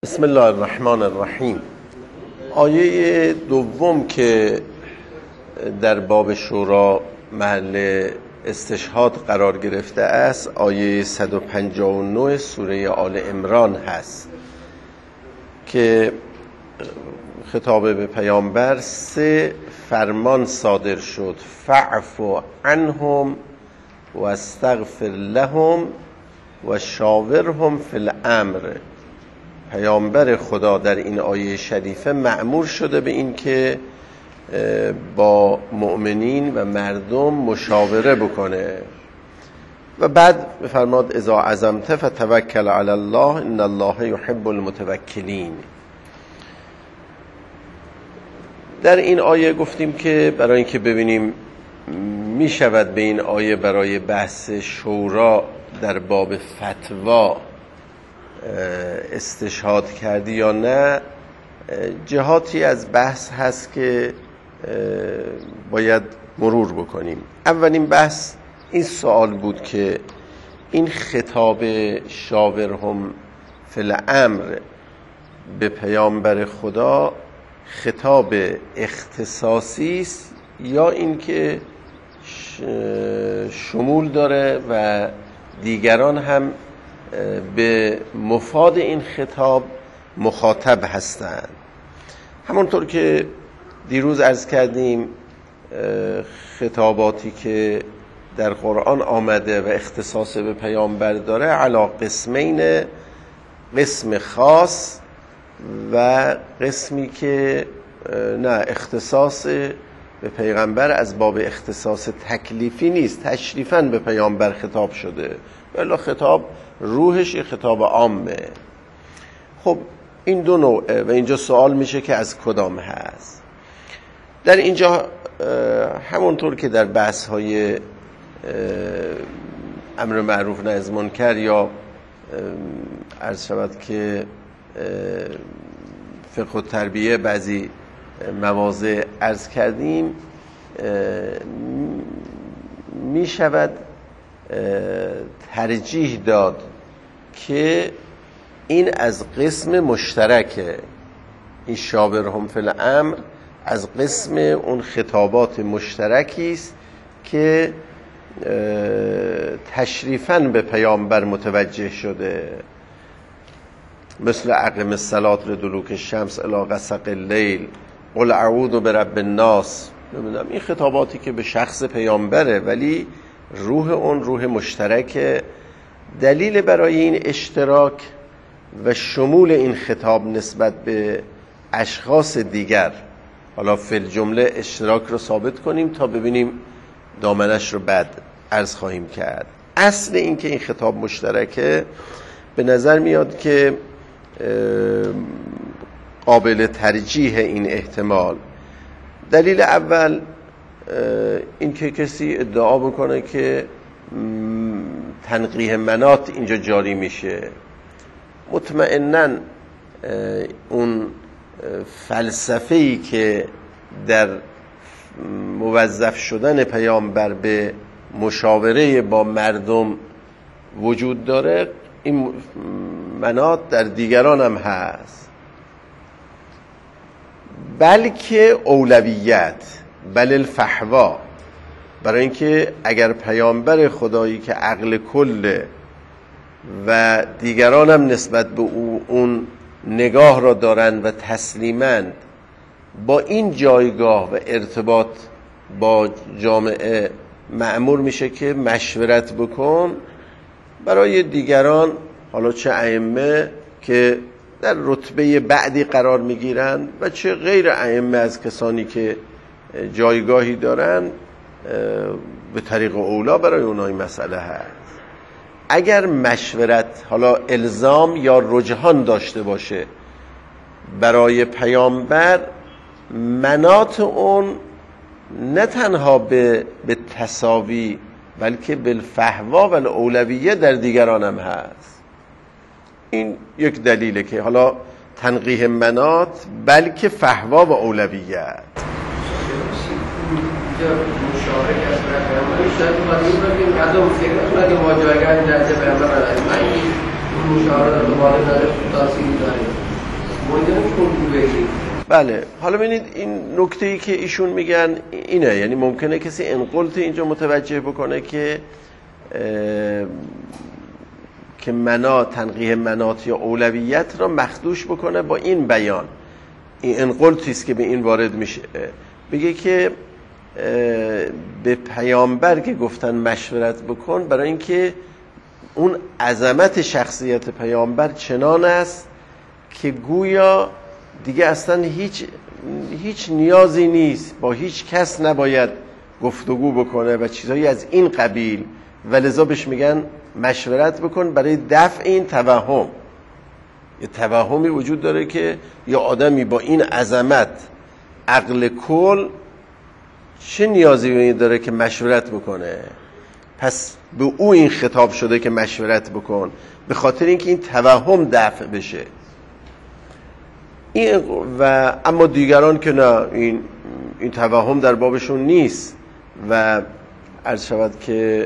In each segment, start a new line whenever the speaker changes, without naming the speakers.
بسم الله الرحمن الرحیم. آیه دوم که در باب شورا محل استشهاد قرار گرفته است آیه 159 سوره آل عمران هست که خطاب به پیامبر سه فرمان صادر شد: فاعف عنهم و استغفر لهم و شاورهم فی الامر. پیامبر خدا در این آیه شریفه مأمور شده به این که با مؤمنین و مردم مشاوره بکنه و بعد بفرماد اذا عزمت فتوکل علی الله ان الله یحب المتوکلین. در این آیه گفتیم که برای اینکه ببینیم می شود به این آیه برای بحث شورا در باب فتوا استشهاد کردی یا نه، جهاتی از بحث هست که باید مرور بکنیم. اولین بحث این سوال بود که این خطاب شاورهم فی الامر به پیامبر خدا خطاب اختصاصی است یا اینکه شمول داره و دیگران هم به مفاد این خطاب مخاطب هستند. همونطور که دیروز عرض کردیم خطاباتی که در قرآن آمده و اختصاص به پیامبر داره علی قسمین، قسم خاص و قسمی که نه اختصاص به پیغمبر از باب اختصاص تکلیفی نیست، تشریفاً به پیامبر خطاب شده ولی خطاب روحش یه خطاب عامه. خب این دو نوعه و اینجا سوال میشه که از کدام هست. در اینجا همونطور که در بحث های امر معروف نهی از منکر یا عرض شود که فقه و تربیه بعضی مواضع عرض کردیم، می شود ترجیح داد که این از قسم مشترکه، این شاورهم فی الامر از قسم اون خطابات مشترکی است که تشریفاً به پیامبر متوجه شده، مثل اقم الصلاة لدلوک الشمس الی غسق اللیل، قل اعوذ برب الناس. نمیدونم این خطاباتی که به شخص پیامبره ولی روح اون روح مشترک. دلیل برای این اشتراک و شمول این خطاب نسبت به اشخاص دیگر، حالا فی الجمله اشتراک رو ثابت کنیم تا ببینیم دامنش رو بعد عرض خواهیم کرد. اصل این که این خطاب مشترکه به نظر میاد که قابل ترجیح این احتمال. دلیل اول این که کسی ادعا بکنه که تنقیح منات اینجا جاری میشه، مطمئناً اون فلسفه‌ای که در موظف شدن پیامبر به مشاوره با مردم وجود داره، این منات در دیگران هم هست، بلکه اولویت بل الفحوا. برای اینکه اگر پیامبر خدایی که عقل کله و دیگران هم نسبت به اون نگاه را دارند و تسلیمند، با این جایگاه و ارتباط با جامعه مأمور میشه که مشورت بکن برای دیگران، حالا چه ائمه که در رتبه بعدی قرار میگیرند و چه غیر ائمه از کسانی که جایگاهی دارن، به طریق اولا برای اونها این مسئله هست. اگر مشورت حالا الزام یا رجحان داشته باشه برای پیامبر، منات اون نه تنها به تساوی بلکه بالفحوا و الاولویه در دیگران هم هست. این یک دلیله که حالا تنقیح منات بلکه فحوا و اولویت.
مشارکت از پیامبر شاید باید بگیم مردم فکر کنند که مواجهه در پیامبر مشاهده دوباره داره تاثیر داره. الگو بگیریم.
بله، حالا ببینید این نکته‌ای که ایشون میگن اینه، یعنی ممکنه کسی انقلت اینجا متوجه بکنه که تنقیح منات یا اولویت را مخدوش بکنه با این بیان. این انقلتی است که به این وارد میشه، بگه که به پیامبر که گفتن مشورت بکن، برای اینکه اون عظمت شخصیت پیامبر چنان است که گویا دیگه اصلا هیچ نیازی نیست، با هیچ کس نباید گفتگو بکنه و چیزایی از این قبیل، و لذا بهش میگن مشورت بکن برای دفع این توهم. یه توهمی وجود داره که یه آدمی با این عظمت عقل کل چه نیازی به این داره که مشورت بکنه؟ پس به او این خطاب شده که مشورت بکن، به خاطر اینکه این توهم دفع بشه. و اما دیگران که نه، این توهم در بابشون نیست و عرض شود که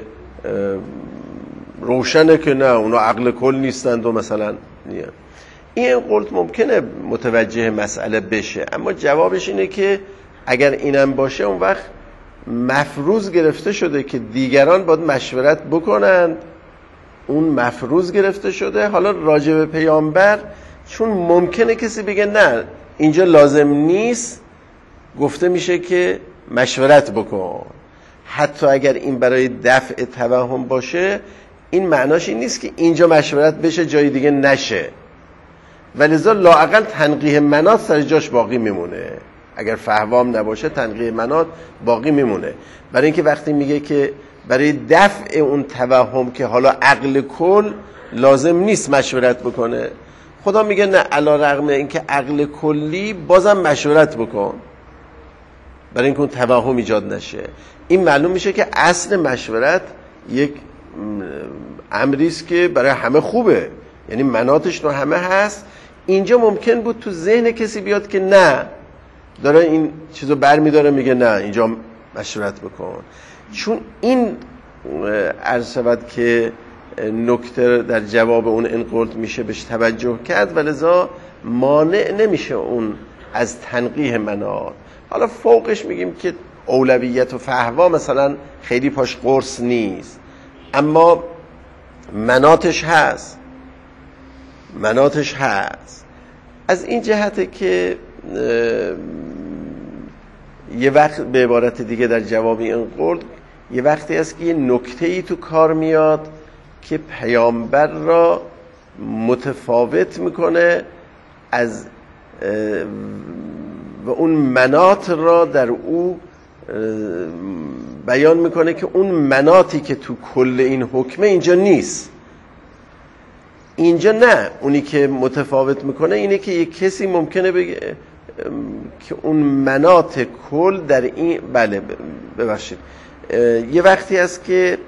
روشنه که نه، اونا عقل کل نیستند و مثلا نیست. این قلت ممکنه متوجه مسئله بشه، اما جوابش اینه که اگر اینم باشه اون وقت مفروض گرفته شده که دیگران باید مشورت بکنند، اون مفروض گرفته شده. حالا راجع به پیامبر چون ممکنه کسی بگه نه اینجا لازم نیست، گفته میشه که مشورت بکن. حتی اگر این برای دفع توهم باشه، این معناش این نیست که اینجا مشورت بشه جای دیگه نشه، ولذا لااقل تنقیح منات سر جاش باقی میمونه. اگر فهوام نباشه تنقیح منات باقی میمونه، برای اینکه وقتی میگه که برای دفع اون توهم که حالا عقل کل لازم نیست مشورت بکنه، خدا میگه نه، علی رغم اینکه عقل کلی بازم مشورت بکن برای اینکه اون توهم ایجاد نشه. این معلوم میشه که اصل مشورت یک امری است که برای همه خوبه، یعنی مناتش رو همه هست. اینجا ممکن بود تو ذهن کسی بیاد که نه، داره این چیزو برمیداره میگه نه اینجا مشورت بکن. چون این عرض شود که نکته در جواب اون انقلت میشه بهش توجه کرد، ولذا مانع نمیشه اون از تنقیح منات. حالا فوقش میگیم که اولویت و فهوا مثلا خیلی پاش قرص نیست، اما مناتش هست. از این جهته که یه وقت به عبارت دیگه در جواب این قول یه وقتی هست که یه نکته‌ای تو کار میاد که پیامبر را متفاوت میکنه از و اون منات را در او بیان میکنه که اون مناتی که تو کل این حکمه اینجا نیست. اینجا نه، اونی که متفاوت میکنه اینه که یک کسی ممکنه بگه که اون منات کل در این ببخشید یه وقتی هست که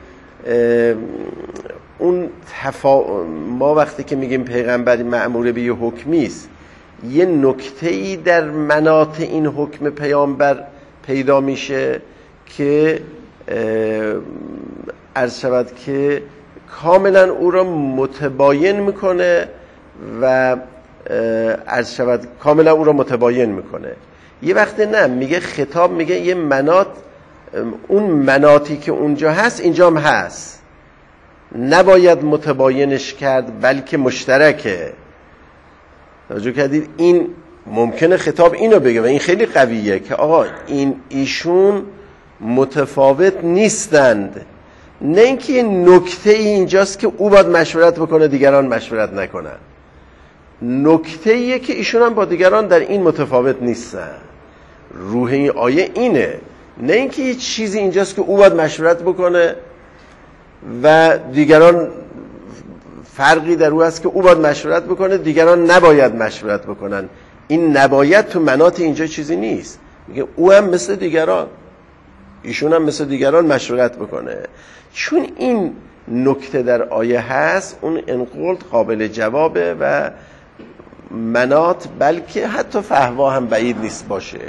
اون ما وقتی که میگیم پیغمبری مأمور به یه حکمی است، یه نکته‌ای در منات این حکم پیامبر پیدا میشه که عرض شود که کاملا او را متباین میکنه و عرض شود کاملا او را متباین میکنه. یه وقت نه، میگه خطاب میگه یه منات، اون مناتی که اونجا هست اینجا هم هست، نباید متباینش کرد بلکه مشترکه. توجه کردید؟ این ممکنه خطاب اینو بگه و این خیلی قویه که آقا ایشون متفاوت نیستند، نه اینکه یه نکته اینجاست که او باید مشورت بکنه دیگران مشورت نکنن. نکته ایه که ایشون هم با دیگران در این متفاوت نیستن. روح این آیه اینه، نه اینکه یه چیزی اینجاست که او باید مشورت بکنه و دیگران فرقی در او هست که او باید مشورت بکنه دیگران نباید مشورت بکنن. این نباید تو منات اینجا چیزی نیست. میگه او هم مثل دیگران، ایشون هم مثل دیگران مشورت بکنه. چون این نکته در آیه هست، اون انقلت قابل جوابه و منات بلکه حتی فهوا هم بعید نیست باشه.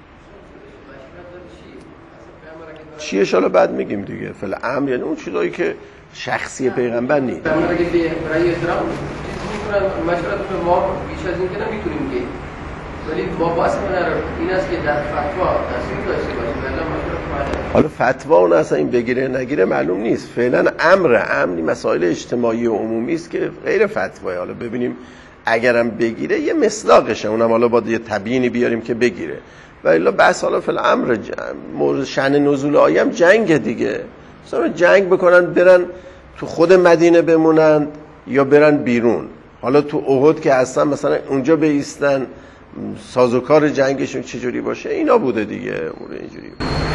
چیه شالا بعد میگیم دیگه. فعلا امر یعنی اون چیزایی که شخصی پیغمبر نیست.
برای احترام مشورت ما بیش از این که نمیتونیم که ولی با باس نداره این است که در فتوا تصویر داشته باشه ولی مطلب
حالا فتوا اون اصلا این بگیره نگیره معلوم نیست. فعلا امنی مسائل اجتماعی و عمومی است که غیر فتواه. حالا ببینیم اگرم بگیره یه مصداقشه، اونم حالا باید یه تبیینی بیاریم که بگیره. و الا بس حالا فی الامر مورد شأن نزول آیه هم جنگ دیگه. مثلا جنگ بکنن برن تو خود مدینه بمونن یا برن بیرون. حالا تو احد که هستن مثلا اونجا بایستن، سازوکار جنگشون چجوری باشه اینا بوده دیگه. امور اینجوری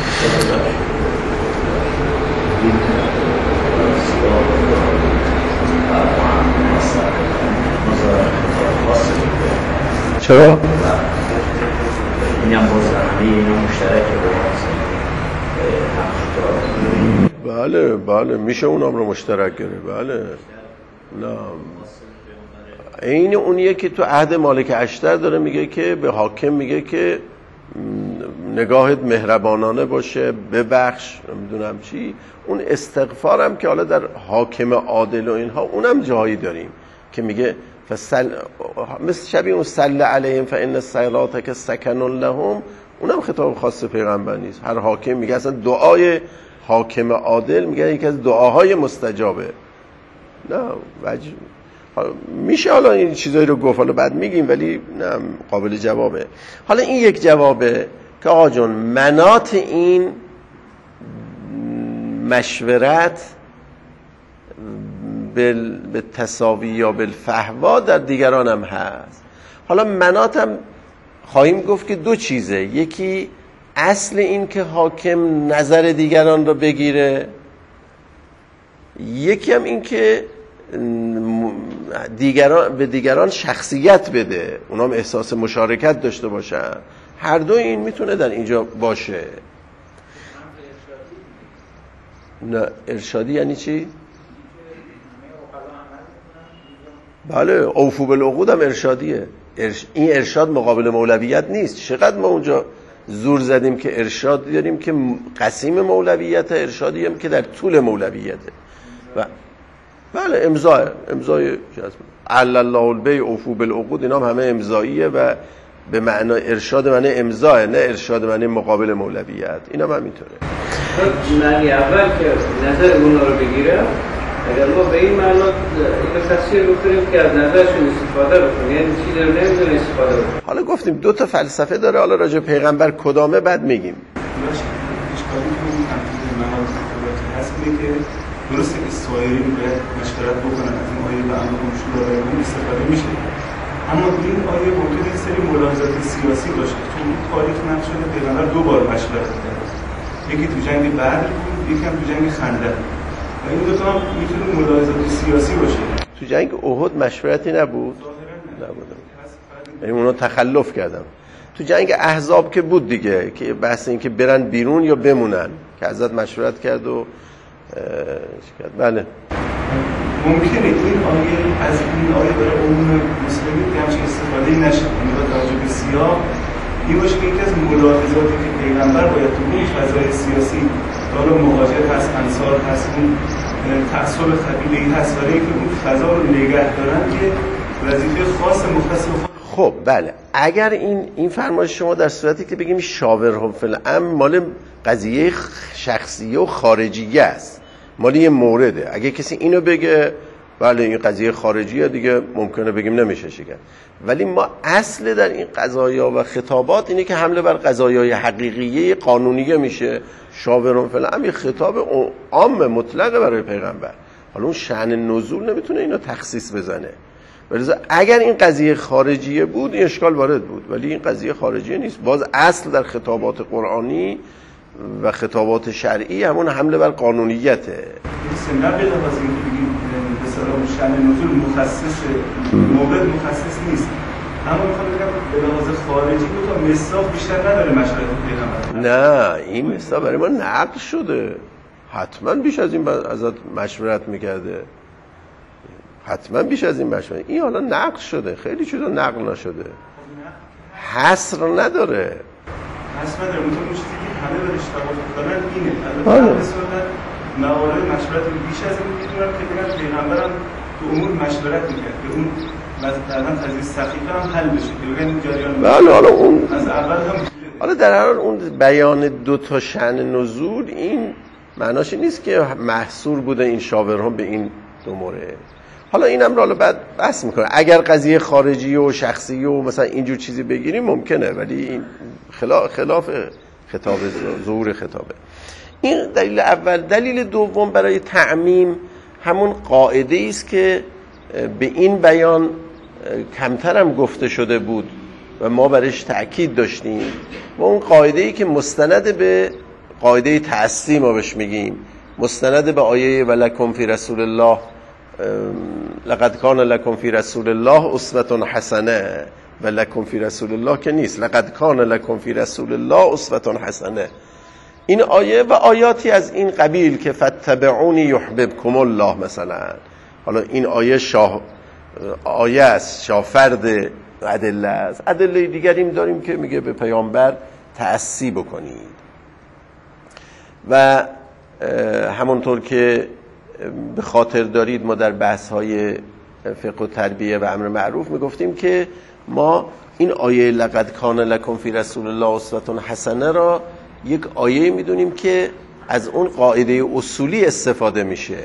چرا؟
این هم باز همه اینا مشترکه
بله میشه اونام رو مشترک گره. بله نه این اونیه که تو عهد مالک اشتر داره میگه که به حاکم میگه که نگاهت مهربانانه باشه، ببخش، نمیدونم چی. اون استغفارم که حالا در حاکم عادل و اینها اونم جایی داریم که میگه مثل شبیه اون صلی علیهم فان صلاتک سکن لهم، اونم خطاب خاص پیغمبر نیست. هر حاکم میگه، اصلا دعای حاکم عادل میگه یکی از دعاهای مستجابه. نه میشه حالا این چیزایی رو گفت، حالا بعد میگیم، ولی نه قابل جوابه. حالا این یک جوابه که آقا جون منات این مشورت به تساوی یا بالفحوا در دیگران هم هست. حالا منات هم خواهیم گفت که دو چیزه، یکی اصل این که حاکم نظر دیگران رو بگیره، یکی هم این که به دیگران شخصیت بده، اونام احساس مشارکت داشته باشن. هر دو این میتونه در اینجا باشه. نه ارشادی یعنی چی؟ بله اوفو بالعقود هم ارشادیه. این ارشاد مقابل مولویت نیست. چقدر ما اونجا زور زدیم که ارشاد داریم که قسیم مولویت، ارشادی هم که در طول مولویته. و بله امضای علی الله البیع اوفو بالعقود، اینا هم همه امضاییه و به معنا ارشاد معنی امضاه، نه ارشاد معنی مقابل مولویت. اینا هم میتونه
معنی اول که نظر اونا رو بگیره. اگر ما به این معنا این تفسیر بکنیم که از نظرشون استفاده بکنیم، یعنی چیزی رو نمیدونه استفاده بکنیم.
حالا گفتیم دو تا فلسفه داره، حالا راجع پیغمبر کدامه بعد میگیم.
درسته که سایرین باید مشورت بکنن از این آیه به امر معروف و نهی عنکر استفاده میشه، اما این آیه ممکنه یک سری ملاحظات سیاسی باشه. تو این تاریخ نقل شده پیغمبر دو بار مشورت کرد، یکی تو جنگ بدر بود، یکی هم تو جنگ خندق، و این دو تا هم میتونه ملاحظات سیاسی باشه.
تو جنگ احد مشورتی نبود؟ نبود. یعنی اونا تخلف کردن. تو جنگ احزاب که بود دیگه، که بحث این که برن بیرون یا بمونن که حضرت مشورت کرد و بله.
ممکنه این آیه از این آیه برای عموم مسلمین که همچین استفاده نشه، یعنی با توجه به سیاق این باشه که یکی از ملاحظاتی که پیغمبر باید تو اون فضای سیاسی، حالا مهاجر هست، انصار هست، اون تعصب قبیله‌ای هست، برای اینکه اون فضا رو نگه دارن که وظیفه خاص مختص خود.
خب بله، اگر این فرمایش شما در صورتی که بگیم شاورهم فی الامر مال قضیه شخصیه و خارجیه است، مال یه مورده، اگه کسی اینو بگه بله این قضیه خارجیه دیگه ممکنه بگیم نمیشه شکن. ولی ما اصل در این قضایا و خطابات اینه که حمله بر قضایای حقیقیه قانونیه میشه. شاورهم فی الامر خطاب عام مطلقه برای پیغمبر. حالا اون شأن نزول نمیتونه اینو تخصیص بزنه. ولی اگر این قضیه خارجیه بود این اشکال وارد بود، ولی این قضیه خارجیه نیست. باز اصل در خطابات قرآنی و خطابات شرعی همون حمله بر قانونیته.
این نه به لحاظ اینکه بگیم به اصطلاح شأن نزول مخصص مورد مخصص نیست، اما میخوام بگم به لحاظ خارجی دو تا مصداق بیشتر نداره مشورت پیغمبر.
نه این مصداق برای ما نقل شده، حتما بیش از این ازت مشورت میکرده، حتما بیش از این مشورت. این حالا نقل شده، خیلی چیزا نقل نشده، حصر نداره.
حصر نداره. اون چیزی که همه برش توافق دارن اینه. البته مثلا موارد مشورت بیش از این میدونن که بگن پیغمبرم تو امور مشورت میکرد، که اون مثلا قضیه سقیفه هم حل بشه که بگن این جریان
بله حالا اون
از اول هم
حالا در هر حال اون بیان دو تا شأن نزول این معناش نیست که محصور بوده این شاورهم به این دو مورد. حالا اینم رو بعد بحث میکنه اگر قضیه خارجی و شخصی و مثلا اینجور چیزی بگیریم ممکنه، ولی این خلاف خطاب ظهور خطابه. این دلیل اول. دلیل دوم برای تعمیم همون قاعده است که به این بیان کمتر هم گفته شده بود و ما برش تأکید داشتیم و اون قاعده‌ای که مستند به قاعده تعصی ما بهش میگیم، مستند به آیه ولکم فی رسول الله لقد کان لکم فی رسول الله اسوة حسنه، ولکم فی رسول الله که نیست، لقد کان لکم فی رسول الله اسوة حسنه. این آیه و آیاتی از این قبیل که فاتبعونی یحببکم الله مثلا. حالا این آیه است شافرد ادله است. ادله دیگریم داریم که میگه به پیامبر تعصی بکنید و همونطور که به خاطر دارید ما در بحث‌های فقه و تربیه و امر معروف میگفتیم که ما این آیه لقد کان لکم فی رسول الله اسوة حسنه را یک آیه میدونیم که از اون قاعده اصولی استفاده میشه،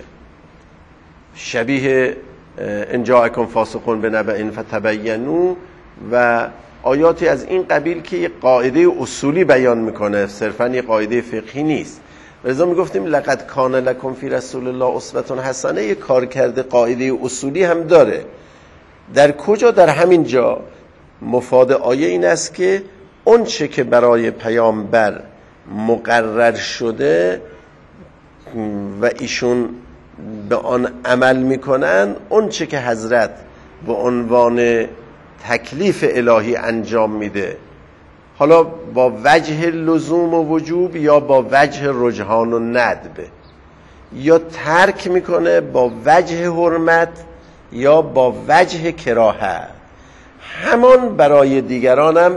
شبیه ان جاءکم فاسق بنبأ فتبینوا و آیاتی از این قبیل که یک قاعده اصولی بیان میکنه، صرفاً یک قاعده فقهی نیست. لذا میگفتیم لقد کان لکم فی رسول الله اسوة حسنه یک کارکرد قاعده اصولی هم داره. در کجا؟ در همین جا مفاد آیه این است که اون چه که برای پیامبر مقرر شده و ایشون به آن عمل میکنن، اون چه که حضرت به عنوان تکلیف الهی انجام میده، حالا با وجه لزوم و وجوب یا با وجه رجحان و ندب، یا ترک میکنه با وجه حرمت یا با وجه کراهت، همان برای دیگرانم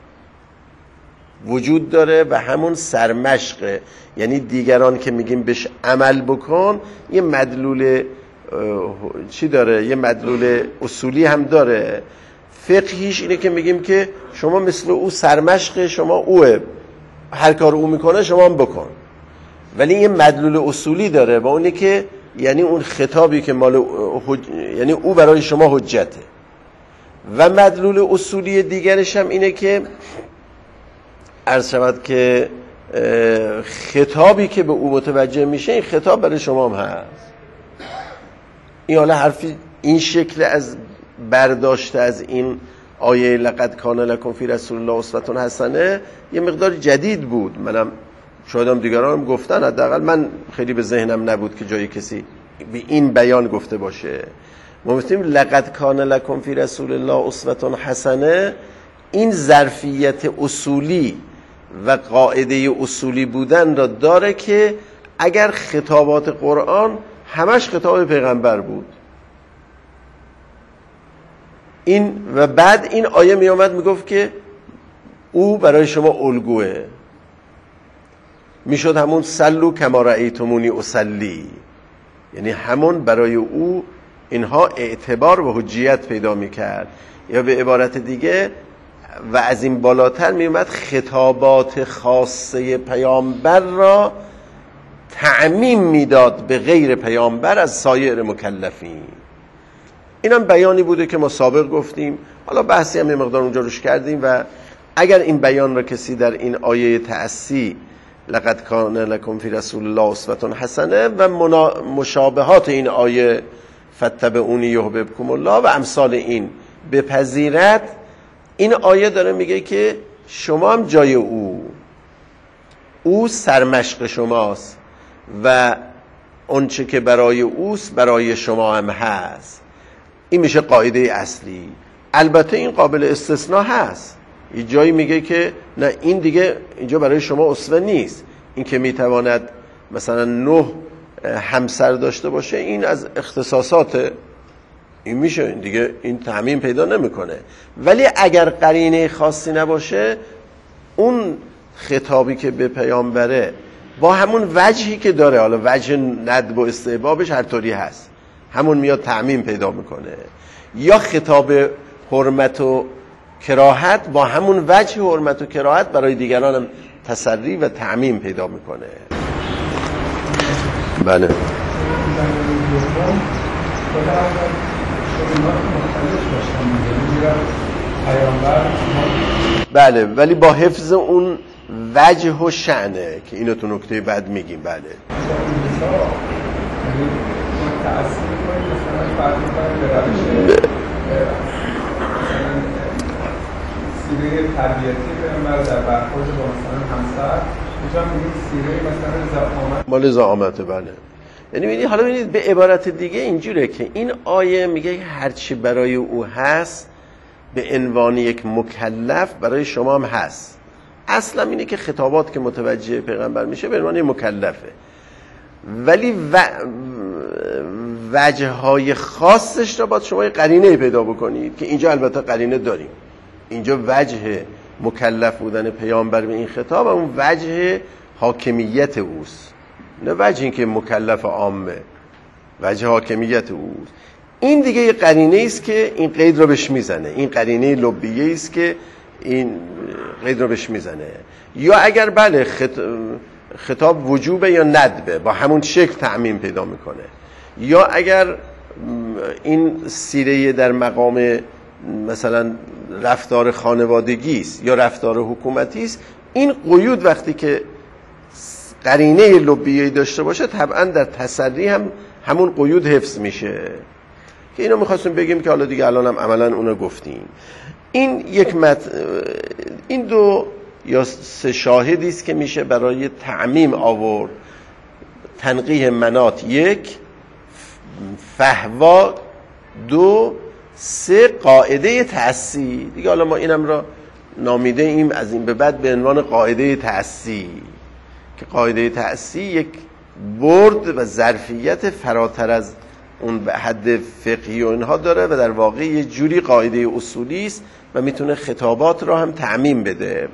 وجود داره و همون سرمشقه. یعنی دیگران که میگیم بهش عمل بکن یه مدلول چی داره؟ یه مدلول اصولی هم داره. فقهیش اینه که میگیم که شما مثل او سرمشق، شما اوه، هر کار او میکنه شما هم بکن. ولی یه مدلول اصولی داره و اونه که یعنی اون خطابی که یعنی او برای شما حجته. و مدلول اصولی دیگرش هم اینه که عرض شود که خطابی که به او متوجه میشه این خطاب برای شما هم هست. این حالا حرفی این شکل از برداشته از این آیه لقد کان لکم فی رسول الله اسوة حسنه یه مقدار جدید بود. منم شاید هم دیگران هم گفتن، حداقل من خیلی به ذهنم نبود که جای کسی به این بیان گفته باشه. ما گفتیم لقد کان لکم فی رسول الله اسوة حسنه این ظرفیت اصولی و قاعده اصولی بودن را داره که اگر خطابات قرآن همش خطاب پیغمبر بود این و بعد این آیه می آمد می گفت که او برای شما الگوه، می شد همون صلوا کما رأیتمونی اصلی، یعنی همون برای او اینها اعتبار و حجیت پیدا می کرد. یا به عبارت دیگه و از این بالاتر می اومد خطابات خاصه پیامبر را تعمیم میداد به غیر پیامبر از سایر مکلفین. اینم بیانی بوده که ما سابق گفتیم، حالا بحثی هم یه مقدار اونجا روش کردیم. و اگر این بیان را کسی در این آیه تعصی لقد کان لکم فی رسول الله اسوة حسنه و مشابهات این آیه فاتبعونی یحببکم الله و امثال این بپذیرد، این آیه داره میگه که شما هم جای او سرمشق شماست و اون چه که برای اوست برای شما هم هست. این میشه قاعده اصلی. البته این قابل استثناء هست، یه جایی میگه که نه این دیگه اینجا برای شما اسوه نیست، این که میتواند مثلا 9 همسر داشته باشه این از اختصاصات این میشه، این دیگه این تعمیم پیدا نمیکنه. ولی اگر قرینه خاصی نباشه اون خطابی که به پیامبره با همون وجهی که داره، حالا وجه ندب و استحبابش هر طوری هست، همون میاد تعمیم پیدا میکنه. یا خطاب حرمت و کراهت با همون وجه حرمت و کراهت برای دیگران هم تسری و تعمیم پیدا میکنه. بله بله، ولی با حفظ اون وجه و شأنه که اینو تو نکته بعد میگیم. بله
سیره تربیتی پیامبر در برخورد با مثلا همسر، اینجا میگیم سیره مثلا زعامت،
مال زعامته. بله، یعنی ببینید، حالا ببینید به عبارت دیگه اینجوره که این آیه میگه هرچی برای او هست به عنوان یک مکلف برای شما هم هست. اصلا اینه که خطابات که متوجه پیغمبر میشه به عنوان مکلفه، ولی وجه های خاصش را باید شما قرینه پیدا بکنید که اینجا البته قرینه داریم. اینجا وجه مکلف بودن پیامبر به این خطاب اون وجه حاکمیت اوست، نه وجه این که مکلف عامه، وجه حاکمیت اوست. این دیگه یه قرینه است که این قید رو بهش میزنه، این قرینه لبیه است که این قید رو بهش میزنه. یا اگر بله خطاب وجوبه یا ندبه، با همون شکل تعمیم پیدا میکنه. یا اگر این سیره در مقام مثلا رفتار خانوادگی است یا رفتار حکومتی است، این قیود وقتی که قرینه لبیه‌ای داشته باشه طبعا در تسری هم همون قیود حفظ میشه که اینو میخواستیم بگیم که حالا دیگه الان هم عملا اونو گفتیم. این این دو یا سه شاهدی است که میشه برای تعمیم آورد. تنقیح منات 1، فهوا 2، 3 قاعده تأسی. دیگه حالا ما اینم را نامیده ایم از این به بعد به عنوان قاعده تأسی، که قاعده تأسی یک برد و ظرفیت فراتر از اون به حد فقهی و اینها داره و در واقع یه جوری قاعده اصولی است و میتونه خطابات را هم تعمیم بده.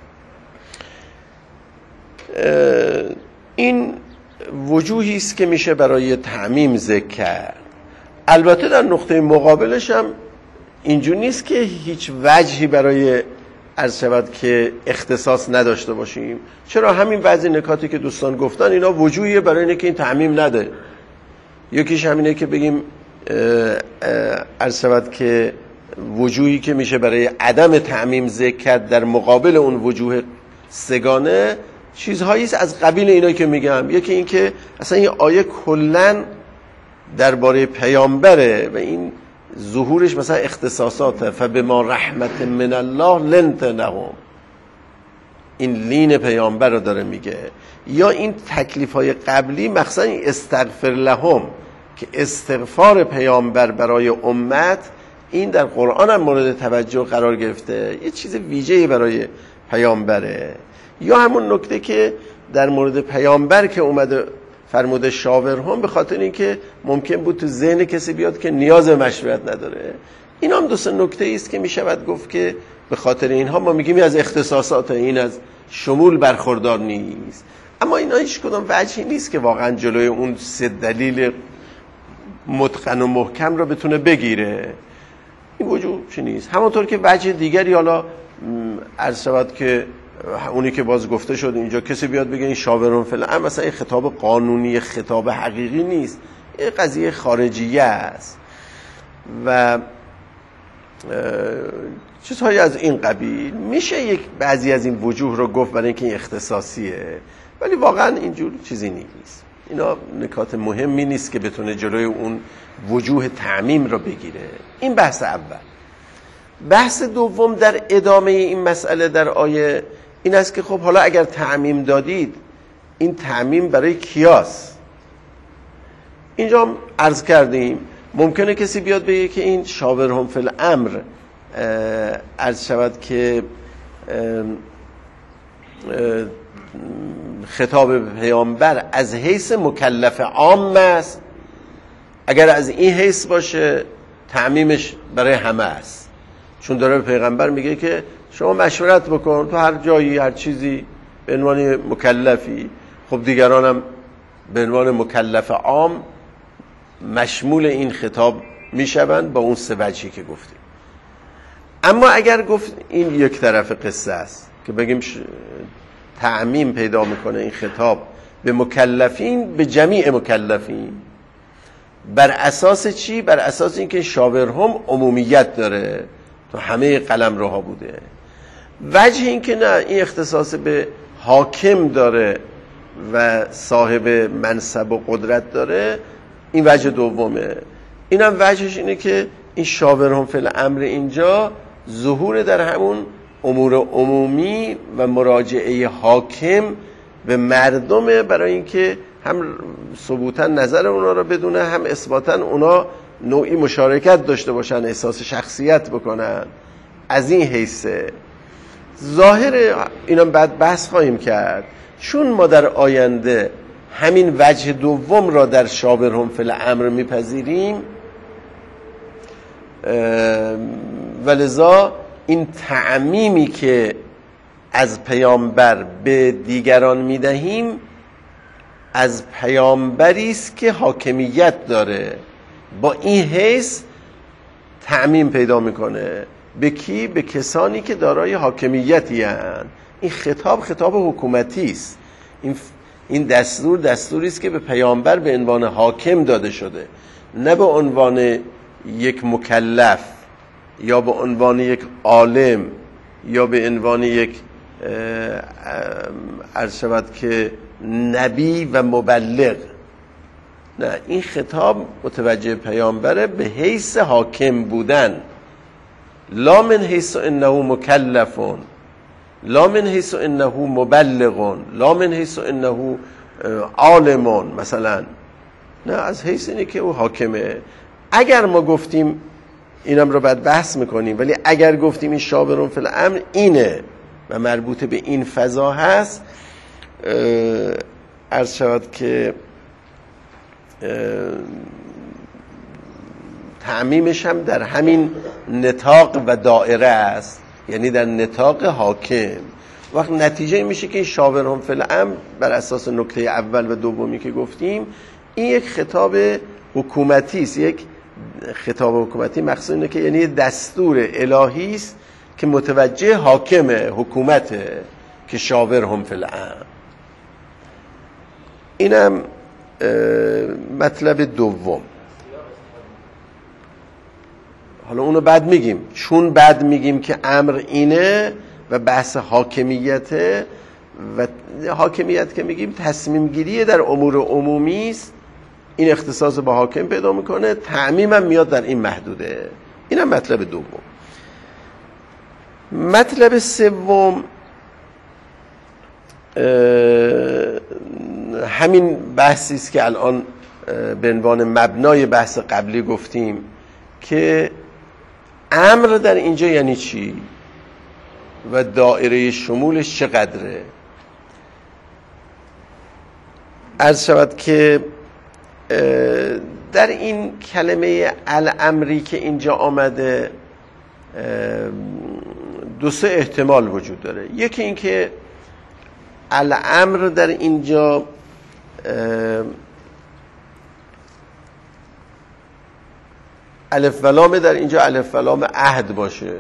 این وجوهی است که میشه برای تعمیم ذکر کرد. البته در نقطه مقابلش هم اینجور نیست که هیچ وجهی برای عرض شود که اختصاص نداشته باشیم. چرا؟ همین بعضی نکاتی که دوستان گفتن اینا وجوهیه برای اینه که این تعمیم نده. یکیش همینه که بگیم عرض شود که وجوهی که میشه برای عدم تعمیم ذکر کرد در مقابل اون وجوه سگانه چیزهایی است از قبیل اینا که میگم. یکی این که اصلا این آیه کلن درباره پیامبره و این ظهورش مثلا اختصاصاته. فبما رحمت من الله لنت لهم، این لین پیامبر رو داره میگه. یا این تکلیف های قبلی مخصوصا استغفر لهم که استغفار پیامبر برای امت این در قرآن هم مورد توجه قرار گرفته، یه چیز ویژه‌ای برای پیامبره. یا همون نکته که در مورد پیامبر که اومده فرموده شاورهم، به خاطر اینکه ممکن بود تو ذهن کسی بیاد که نیاز به مشورت نداره. این هم دو سه نکته است که میشود گفت که به خاطر اینها ما میگیم از اختصاصات، این از شمول برخوردار نیست. اما اینا هیچ کدوم وجهی نیست که واقعا جلوی اون سه دلیل متقن و محکم رو بتونه بگیره. این وجود چی نیست. همونطور که وجه دیگری حالا عرض شود که اونی که باز گفته شد اینجا کسی بیاد بگه این شاورون فلان، مثلا این خطاب قانونی، خطاب حقیقی نیست، این قضیه خارجیه است و چیزهایی از این قبیل. میشه یک بعضی از این وجوه رو گفت برای اینکه این اختصاصیه، ولی واقعا اینجور چیزی نیست. اینا نکات مهمی نیست که بتونه جلوی اون وجوه تعمیم رو بگیره. این بحث اول. بحث دوم در ادامه این مسئله در آیه این است که خب حالا اگر تعمیم دادید، این تعمیم برای کیاست؟ اینجا هم عرض کردیم ممکنه کسی بیاد بگه که این شاورهم فی الامر عرض شود که خطاب پیامبر از حیث مکلف عام است. اگر از این حیث باشه تعمیمش برای همه است، چون داره پیغمبر میگه که شما مشورت بکن تو هر جایی هر چیزی به عنوان مکلفی. خب دیگرانم به عنوان مکلف عام مشمول این خطاب میشوند با اون سه وجهی که گفتیم. اما اگر گفت این یک طرف قصه است که بگیم تعمیم پیدا میکنه این خطاب به مکلفین، به جمیع مکلفین، بر اساس چی؟ بر اساس اینکه شاورهم عمومیت داره، تو همه قلمروها بوده. وجه این که نه، این اختصاص به حاکم داره و صاحب منصب و قدرت داره، این وجه دومه. اینم وجهش اینه که این شاورهم فی الامر اینجا ظهور در همون امور عمومی و مراجعه حاکم به مردمه، برای اینکه هم ثبوتا نظر اونا رو بدونه، هم اثباتا اونا نوعی مشارکت داشته باشن، احساس شخصیت بکنن. از این حیثه ظاهر اینم بعد بحث خواهیم کرد، چون ما در آینده همین وجه دوم را در شاورهم فی الامر میپذیریم، ولذا این تعمیمی که از پیامبر به دیگران میدهیم از پیامبری است که حاکمیت داره، با این حیث تعمیم پیدا میکنه. به کی؟ به کسانی که دارای حاکمیتی هستند. این خطاب حکومتی است. این دستوری است که به پیامبر به عنوان حاکم داده شده، نه به عنوان یک مکلف یا به عنوان یک عالم یا به عنوان یک عرض شود که نبی و مبلغ. نه، این خطاب متوجه پیامبره به حیث حاکم بودن، لا من حیث انه مکلفون، لا من حیث انه مبلغون، لا من حیث انه عالمون مثلا، نه، از حیث اینه که او حاکمه. اگر ما گفتیم، اینم رو بعد بحث میکنیم، ولی اگر گفتیم این شاورهم فی الامر اینه و مربوط به این فضا هست، عرض شود که تعمیمش هم در همین نطاق و دائره است، یعنی در نطاق حاکم. وقت نتیجه میشه که این شاورهم فی الامر بر اساس نکته اول و دومی که گفتیم، این یک خطاب حکومتی است. یک خطاب حکومتی مقصود اینه که یعنی دستور الهی است که متوجه حاکم حکومته که شاورهم فی الامر. اینم مطلب دوم. حالا اونو بعد میگیم، چون بعد میگیم که امر اینه و بحث حاکمیته، و حاکمیت که میگیم تصمیم گیری در امور عمومی است، این اختصاص به حاکم پیدا میکنه، تعمیم هم میاد در این محدوده. اینم مطلب دوم. مطلب سوم همین بحثی است که الان به عنوان مبنای بحث قبلی گفتیم که امر در اینجا یعنی چی و دایره شمولش چقدره. عرض شود که در این کلمه الامری که اینجا آمده دو سه احتمال وجود داره. یکی این که الامر در اینجا الف و لام در اینجا الف و لام عهد باشه.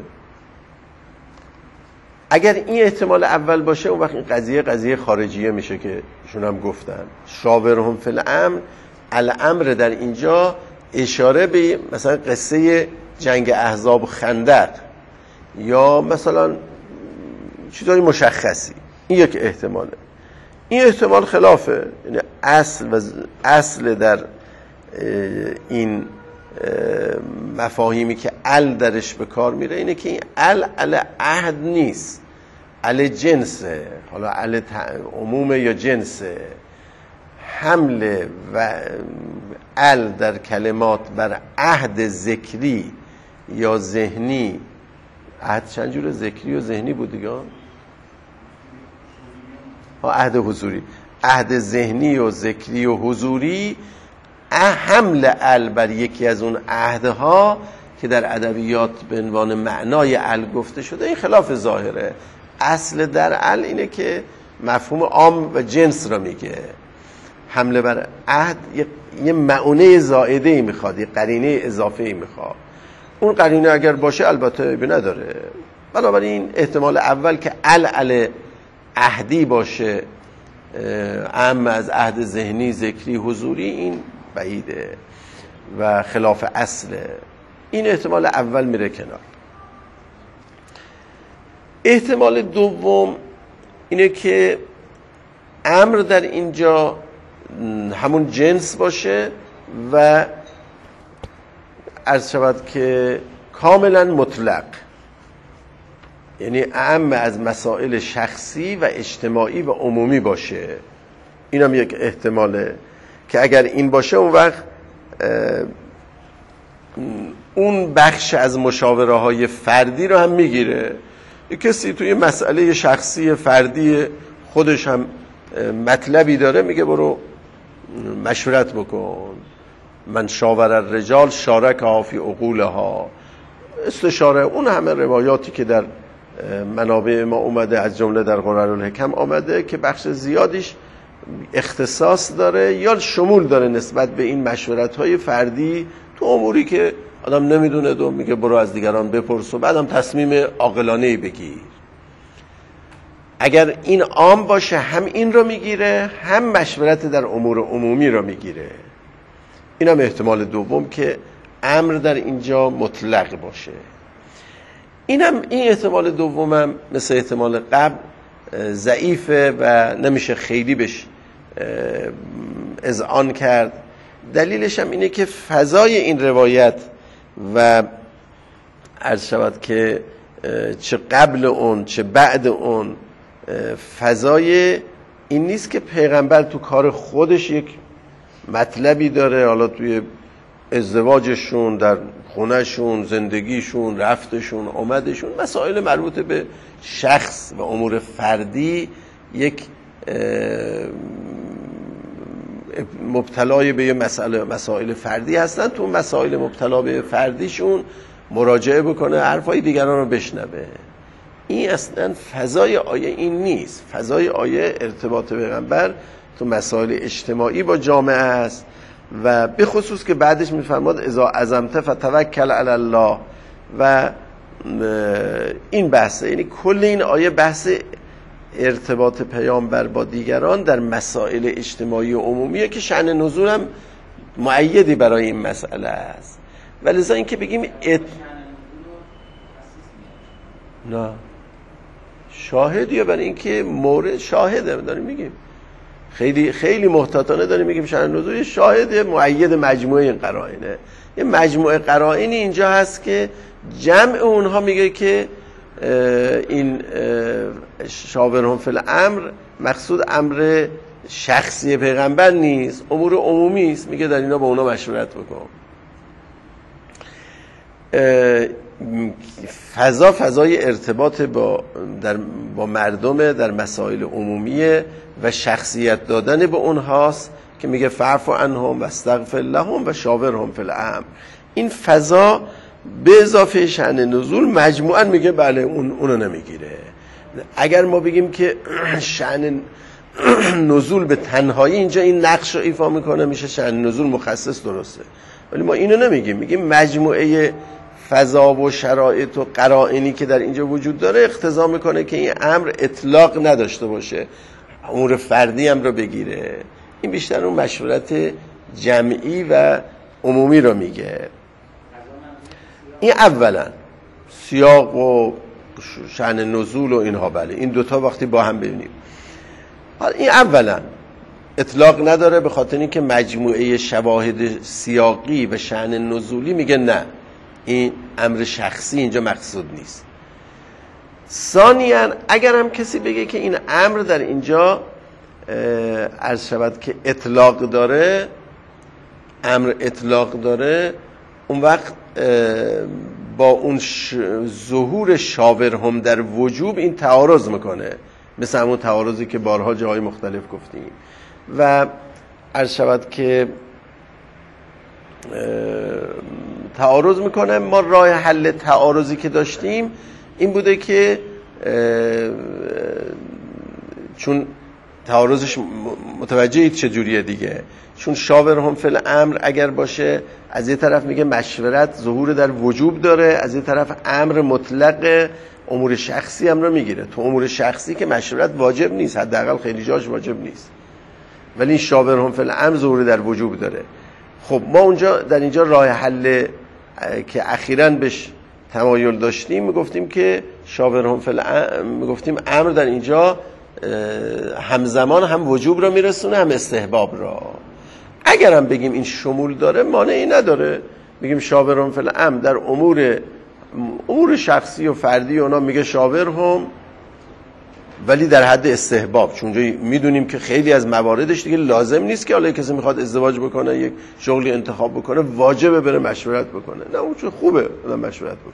اگر این احتمال اول باشه، اون وقت این قضیه خارجیه میشه که ایشون هم گفتن شاورهم فی الامر. الامر در اینجا اشاره به مثلا قصه جنگ احزاب و خندق یا مثلا چیزای مشخصی. این یک احتماله. این احتمال خلافه، یعنی اصل در این مفاهیمی که ال درش به کار میره اینه که این ال عهد نیست، ال جنسه. حالا ال عمومه یا جنسه. حمل و ال در کلمات بر عهد ذکری یا ذهنی. عهد چند جور؟ ذکری و ذهنی بود دیگه. عهد حضوری، عهد ذهنی و ذکری و حضوری. حمل ال بر یکی از اون عهدها که در ادبیات به عنوان معنای ال گفته شده، این خلاف ظاهره. اصل در ال اینه که مفهوم عام و جنس را میگه. حمله بر عهد یه معنی زائده میخواد، یه قرینه اضافه میخواد. اون قرینه اگر باشه البته عیبی نداره. بنابراین احتمال اول که علل عهدی باشه اعم از عهد ذهنی، ذکری، حضوری، این بعیده و خلاف اصله. این احتمال اول میره کنار. احتمال دوم اینه که امر در اینجا همون جنس باشه و عرض شود که کاملا مطلق، یعنی اعم از مسائل شخصی و اجتماعی و عمومی باشه. این هم یک احتماله که اگر این باشه اون وقت اون بخش از مشاوره های فردی رو هم میگیره. کسی توی مسئله شخصی فردی خودش هم مطلبی داره، میگه برو مشورت بکن. من شاور الرجال شارکها فی عقولها. استشاره، اون همه روایاتی که در منابع ما اومده، از جمله در قرارالحکم آمده که بخش زیادیش اختصاص داره یا شمول داره نسبت به این مشورت‌های فردی تو اموری که آدم نمیدونه و میگه برو از دیگران بپرس و بعدم تصمیم عاقلانه‌ای بگیر. اگر این عام باشه هم این رو میگیره، هم مشورت در امور عمومی رو میگیره. اینم احتمال دوم که امر در اینجا مطلق باشه. این احتمال دومم مثل احتمال قبل ضعیفه و نمیشه خیلی بهش اذعان کرد. دلیلش هم اینه که فضای این روایت و عرض شود که چه قبل اون چه بعد اون فضای این نیست که پیغمبر تو کار خودش یک مطلبی داره، حالا توی ازدواجشون، در خونهشون، زندگیشون، رفتشون، آمدشون، مسائل مربوط به شخص و امور فردی یک مبتلای به یه مسائل فردی هستن. تو مسائل مبتلا به فردیشون مراجعه بکنه، حرفای دیگران رو بشنوه. این اصلا فضای آیه این نیست. فضای آیه ارتباط پیغمبر تو مسائل اجتماعی با جامعه است و به خصوص که بعدش میفرماد اذا عزمت فتوکل علی الله و این بحثه. یعنی کل این آیه بحث ارتباط پیامبر با دیگران در مسائل اجتماعی و عمومیه که شأن نزول هم مؤیدی برای این مسئله است. ولذا این که بگیم نه شاهدیه برای اینکه مورد شاهده داریم میگیم، خیلی خیلی محتاطانه داریم میگیم شأن نزول شاهد مؤید مجموعه این قرائنه. یه مجموعه قرائنی اینجا هست که جمع اونها میگه که این شاورهم فی الامر مقصود امر شخصی پیغمبر نیست، امور عمومی است. میگه در اینا با اونا مشورت بکن. فضای ارتباط با مردم در مسائل عمومیه و شخصیت دادن به اونهاست که میگه فاعف عنهم واستغفر لهم و شاورهم فی الامر. این فضا به اضافه شأن نزول مجموعاً میگه بله اونو نمیگیره. اگر ما بگیم که شأن نزول به تنهایی اینجا این نقش رو ایفا میکنه، میشه شأن نزول مخصص، درسته، ولی ما اینو نمیگیم. میگیم مجموعه فضا و شرایط و قرائنی که در اینجا وجود داره اقتضا میکنه که این امر اطلاق نداشته باشه، امور فردی هم رو بگیره. این بیشتر اون مشورت جمعی و عمومی رو میگه. این اولا سیاق و شأن نزول و اینها، بله این دوتا وقتی با هم ببینیم. این اولا اطلاق نداره به خاطر اینکه مجموعه شواهد سیاقی و شأن نزولی میگه نه، این امر شخصی اینجا مقصود نیست. ثانیاً اگر هم کسی بگه که این امر در اینجا عرض شود که اطلاق داره، امر اطلاق داره، اون وقت با اون ظهور شاورهم در وجوب این تعارض میکنه، مثل همون تعارضی که بارها جاهای مختلف گفتیم. و عرض شود که تعارض میکنه. ما راه حل تعارضی که داشتیم این بوده که چون تعارضش متوجهید چجوریه دیگه. چون شاورهم فی الامر اگر باشه، از یه طرف میگه مشورت ظهور در وجوب داره، از یه طرف امر مطلق امور شخصی هم رو میگیره. تو امور شخصی که مشورت واجب نیست، حداقل خیلی جاش واجب نیست، ولی این شاورهم فی الامر ظهور در وجوب داره. خب ما اونجا در اینجا راه حل که اخیراً بهش تمایل داشتیم میگفتیم که شاورهم فی الامر، میگفتیم امر در اینجا همزمان هم وجوب را میرسونه هم استحباب را. اگر هم بگیم این شمول داره مانعی نداره، بگیم شاورهم فی الامر در امور شخصی و فردی اونا میگه شاورهم، ولی در حد استحباب، چون میدونیم که خیلی از مواردش دیگه لازم نیست که حالا کسی میخواد ازدواج بکنه، یک شغلی انتخاب بکنه، واجبه بره مشورت بکنه. نه اون چون خوبه آدم مشورت بکنه.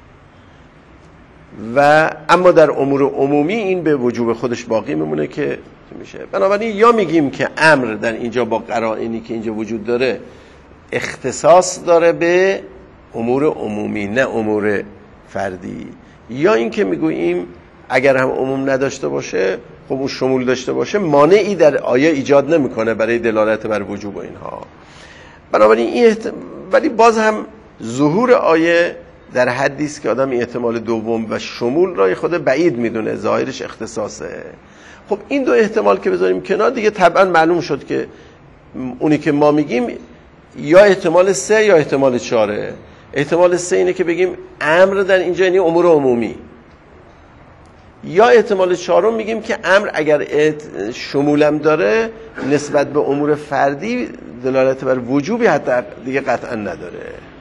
و اما در امور عمومی این به وجوب خودش باقی میمونه که میشه. بنابراین یا میگیم که امر در اینجا با قرائنی که اینجا وجود داره اختصاص داره به امور عمومی نه امور فردی، یا اینکه میگوییم اگر هم عموم نداشته باشه، خب اون شمول داشته باشه، مانعی در آیه ایجاد نمیکنه برای دلالت بر وجوب و اینها. بنابراین ولی باز هم ظهور آیه در حدی است که آدم احتمال دوم و شمول را خود بعید میدونه، ظاهرش اختصاصه. خب این دو احتمال که بذاریم کنار دیگه طبعا معلوم شد که اونی که ما میگیم یا احتمال 3 یا احتمال 4. احتمال 3 اینه که بگیم امر در اینجا یعنی امور عمومی، یا احتمال 4 میگیم که امر اگر شمولم داره نسبت به امور فردی دلالت بر وجوبی حتی دیگه قطعا نداره.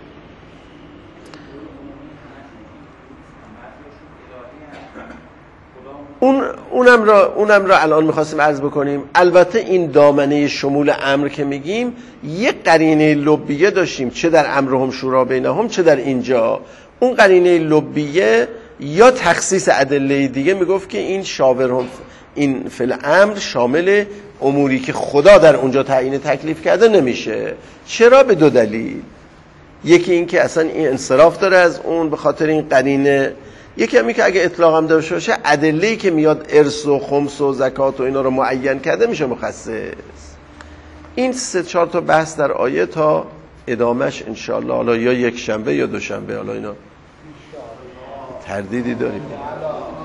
اونم را الان میخواستیم عرض بکنیم. البته این دامنه شمول امر که میگیم یک قرینه لبیه داشتیم، چه در امرهم شورا بینهم چه در اینجا. اون قرینه لبیه یا تخصیص ادله دیگه میگفت که این شاورهم این فی الامر شامل اموری که خدا در اونجا تعیین تکلیف کرده نمیشه. چرا؟ به 2 دلیل. یکی این که اصلا این انصراف داره از اون به خاطر این قرینه، یکی همی که اگه اطلاق هم داشته باشه ادله‌ای که میاد ارث و خمس و زکات و اینا رو معین کرده میشه مخصص. این 3-4 تا بحث در آیه تا ادامش انشاءالله، حالا یا یک شنبه یا دوشنبه، حالا اینا تردیدی داریم.